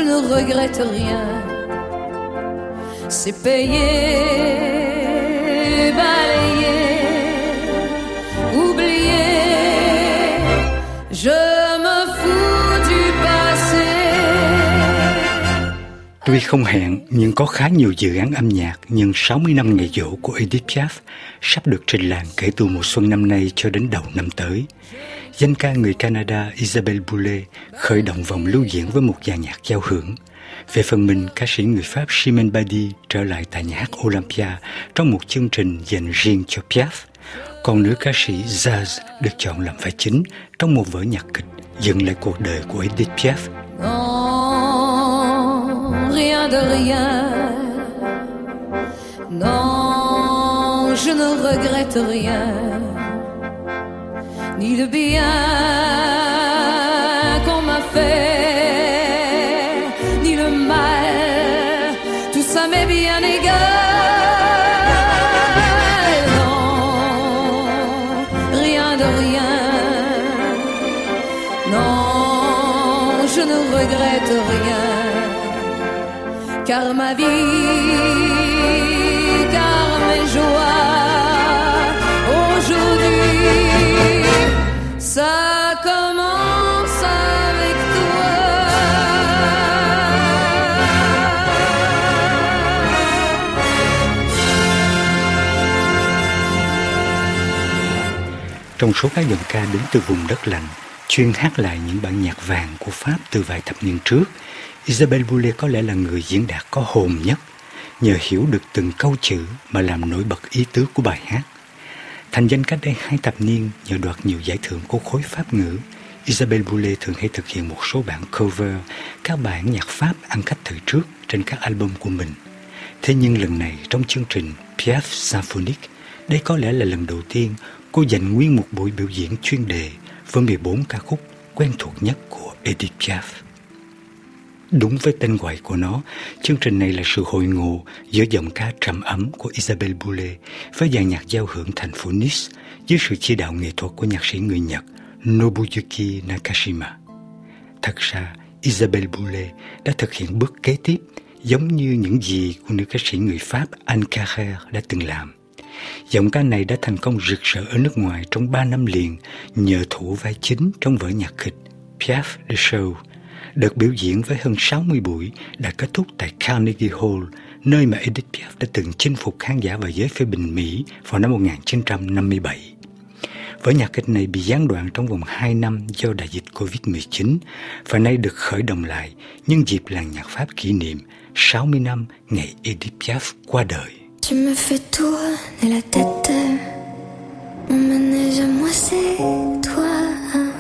ne regrette rien. C'est payé, balayé, oublié. Je me fous du passé. Tuy không hẹn, nhưng có khá nhiều dự án âm nhạc nhân 60 năm ngày giỗ của Edith Piaf sắp được trình làng kể từ mùa xuân năm nay cho đến đầu năm tới. Danh ca người Canada Isabelle Boulay khởi động vòng lưu diễn với một dàn nhạc giao hưởng. Về phần mình, ca sĩ người Pháp Chimène Badi trở lại tại nhà hát Olympia trong một chương trình dành riêng cho Piaf. Còn nữ ca sĩ Zaz được chọn làm vai chính trong một vở nhạc kịch dựng lại cuộc đời của Edith Piaf. Non, rien de rien. Non, je ne regrette rien. Ni le bien qu'on m'a fait, ni le mal, tout ça m'est bien égal. Non, rien de rien. Non, je ne regrette rien. Car ma vie, car mes joies, aujourd'hui, ça commence avec toi. Trong số các dòng ca đến từ vùng đất lạnh, chuyên hát lại những bản nhạc vàng của Pháp từ vài thập niên trước, Isabelle Boulay có lẽ là người diễn đạt có hồn nhất, nhờ hiểu được từng câu chữ mà làm nổi bật ý tứ của bài hát. Thành danh cách đây 2 thập niên nhờ đoạt nhiều giải thưởng của khối Pháp ngữ, Isabelle Boulay thường hay thực hiện một số bản cover, các bản nhạc Pháp ăn khách thời trước trên các album của mình. Thế nhưng lần này trong chương trình Piaf Symphonique, đây có lẽ là lần đầu tiên cô dành nguyên một buổi biểu diễn chuyên đề với 14 ca khúc quen thuộc nhất của Edith Piaf. Đúng với tên gọi của nó, chương trình này là sự hội ngộ giữa giọng ca trầm ấm của Isabelle Boulay với dàn nhạc giao hưởng thành phố Nice dưới sự chỉ đạo nghệ thuật của nhạc sĩ người Nhật Nobuyuki Nakashima. Thật ra, Isabelle Boulay đã thực hiện bước kế tiếp giống như những gì của nữ ca sĩ người Pháp Anne Carrère đã từng làm. Giọng ca này đã thành công rực rỡ ở nước ngoài trong 3 năm liền nhờ thủ vai chính trong vở nhạc kịch Piaf The Show. Đợt biểu diễn với hơn 60 buổi đã kết thúc tại Carnegie Hall, nơi mà Edith Piaf đã từng chinh phục khán giả và giới phê bình Mỹ vào năm 1957. Vở nhạc kịch này bị gián đoạn trong vòng 2 năm do đại dịch Covid-19 và nay được khởi động lại nhân dịp làng nhạc Pháp kỷ niệm 60 năm ngày Edith Piaf qua đời. Tu me fais tourner la tête, mon manège à moi c'est toi.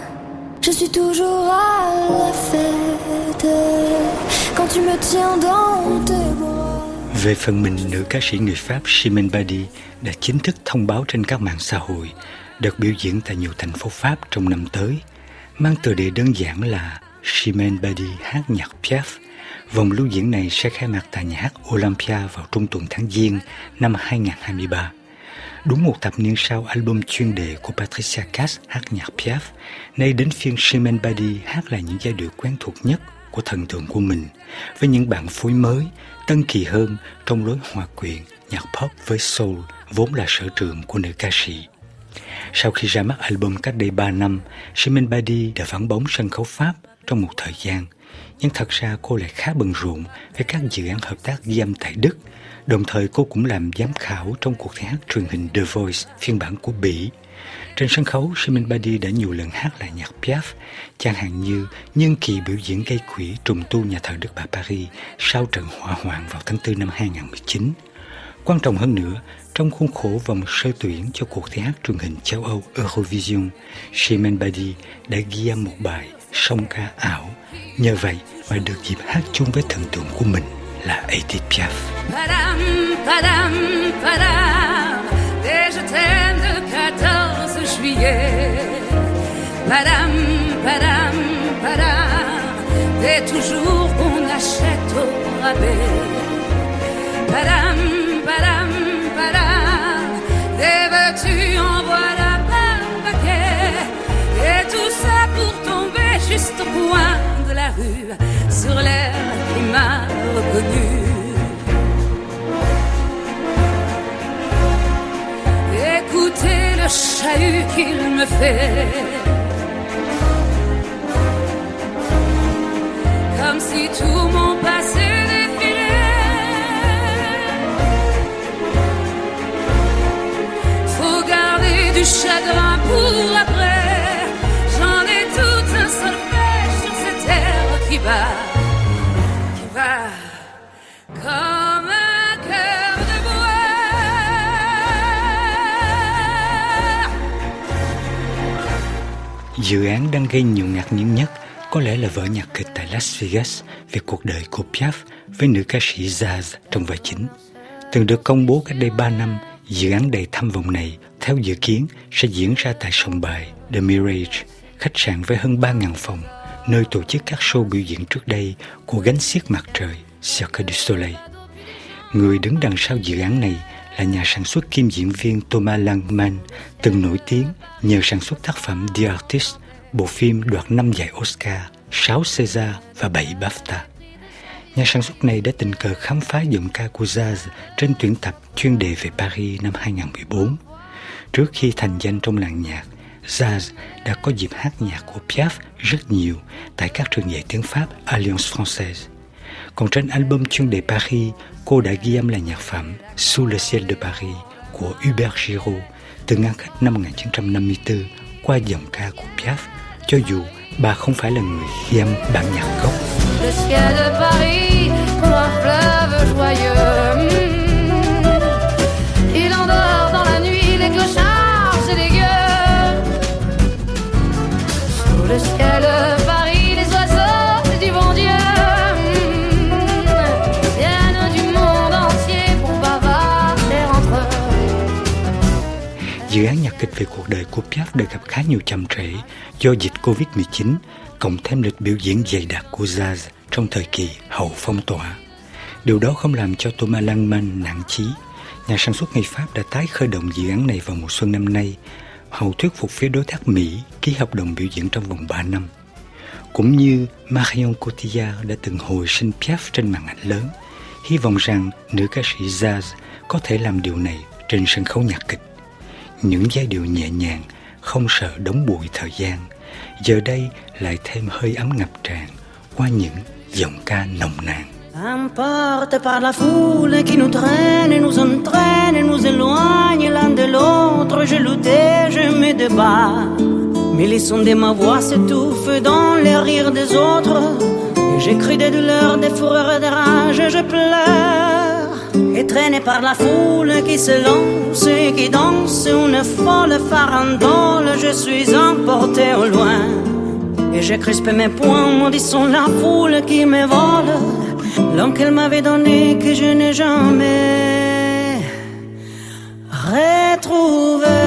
Je suis toujours à la fête quand tu me tiens dans tes bras. Về phần mình, nữ ca sĩ người Pháp Chimène Badi đã chính thức thông báo trên các mạng xã hội đợt biểu diễn tại nhiều thành phố Pháp trong năm tới, mang tựa đề đơn giản là Chimène Badi hát nhạc Piaf. Vòng lưu diễn này sẽ khai mạc tại nhà hát Olympia vào trung tuần tháng Giêng năm 2023. Đúng một thập niên sau album chuyên đề của Patricia Kaas hát nhạc Piaf, nay đến phiên Chimène Badi hát lại những giai điệu quen thuộc nhất của thần tượng của mình, với những bản phối mới, tân kỳ hơn trong lối hòa quyện nhạc pop với soul, vốn là sở trường của nữ ca sĩ. Sau khi ra mắt album cách đây 3 năm, Chimène Badi đã vắng bóng sân khấu Pháp trong một thời gian, nhưng thật ra cô lại khá bận rộn với các dự án hợp tác ghi âm tại Đức. Đồng thời cô cũng làm giám khảo trong cuộc thi hát truyền hình The Voice phiên bản của Bỉ. Trên sân khấu, Chimène Badi đã nhiều lần hát lại nhạc Piaf, chẳng hạn như nhân kỳ biểu diễn gây quỹ trùng tu nhà thờ Đức Bà Paris sau trận hỏa hoạn vào tháng 4 năm 2019. Quan trọng hơn nữa, trong khuôn khổ vòng sơ tuyển cho cuộc thi hát truyền hình châu Âu Eurovision, Chimène Badi đã ghi âm một bài song ca ảo. Nhờ vậy mà được dịp hát chung với thần tượng của mình là Edith Piaf. Padam, padam, padam, et je t'aime de 14 juillet. Padam, padam, padam, et toujours qu'on achète au rabais. Padam, padam, padam, des veux-tu en voilà par paquet. Et tout ça pour tomber juste au point de la rue, sur l'air qui m'a reconnu. Écoutez le chahut qu'il me fait, comme si tout mon passé défilait. Faut garder du chagrin pour après, j'en ai tout un solfège sur cette terre qui bat comme un cœur de bois. Dự án đang gây nhiều ngạc nhiên nhất có lẽ là vở nhạc kịch tại Las Vegas về cuộc đời của Piaf với nữ ca sĩ Zaz trong vai chính. Từng được công bố cách đây 3 năm, dự án đầy tham vọng này theo dự kiến sẽ diễn ra tại sòng bài The Mirage, khách sạn với hơn 3.000 phòng, nơi tổ chức các show biểu diễn trước đây của gánh xiếc mặt trời Cirque du Soleil. Người đứng đằng sau dự án này là nhà sản xuất kiêm diễn viên Thomas Langman, từng nổi tiếng nhờ sản xuất tác phẩm The Artist, bộ phim đoạt 5 giải Oscar, 6 César và 7 BAFTA. Nhà sản xuất này đã tình cờ khám phá giọng ca của Zaz trên tuyển tập chuyên đề về Paris năm 2014. Trước khi thành danh trong làng nhạc, Zaz đã có dịp hát nhạc của Piaf rất nhiều tại các trường dạy tiếng Pháp Alliance Française. Còn trên album chuyên đề Paris, cô đã ghi âm lại nhạc phẩm Sous le ciel de Paris của Hubert Giraud, từng ăn khách năm 1954 qua giọng ca của Piaf, cho dù bà không phải là người ghi âm bản nhạc gốc. Le ciel de Paris comme un fleuve joyeux, il endort dans la nuit les clochards et les gueux. Sous le ciel de Paris les oiseaux du bon Dieu viennent du monde entier pour bavarder entre eux. Dự án nhạc kịch về cuộc đời của Piaf đã gặp khá nhiều chậm trễ do dịch Covid-19, cộng thêm lịch biểu diễn dày đặc của Zaz trong thời kỳ hậu phong tỏa. Điều đó không làm cho Thomas Langman nản chí. Nhà sản xuất người Pháp đã tái khởi động dự án này vào mùa xuân năm nay, hầu thuyết phục phía đối tác Mỹ ký hợp đồng biểu diễn trong vòng 3 năm. Cũng như Marion Cotillard đã từng hồi sinh Piaf trên màn ảnh lớn, hy vọng rằng nữ ca sĩ Zaz có thể làm điều này trên sân khấu nhạc kịch. Những giai điệu nhẹ nhàng, không sợ đóng bụi thời gian, giờ đây lại thêm hơi ấm ngập tràn qua những giọng ca nồng nàn. Emporte par la foule qui nous traîne et nous entraîne et nous éloigne l'un de l'autre, je luttais, je me débat. Mais les sons de ma voix s'étouffent dans les rires des autres. Et j'ai cru des douleurs, des fureurs et des rages, et je pleure. Et traîné par la foule qui se lance et qui danse une folle farandole, je suis emporté au loin. Et j'ai crispé mes poings, maudissant la foule qui me vole l'homme qu'elle m'avait donné, que je n'ai jamais retrouvé.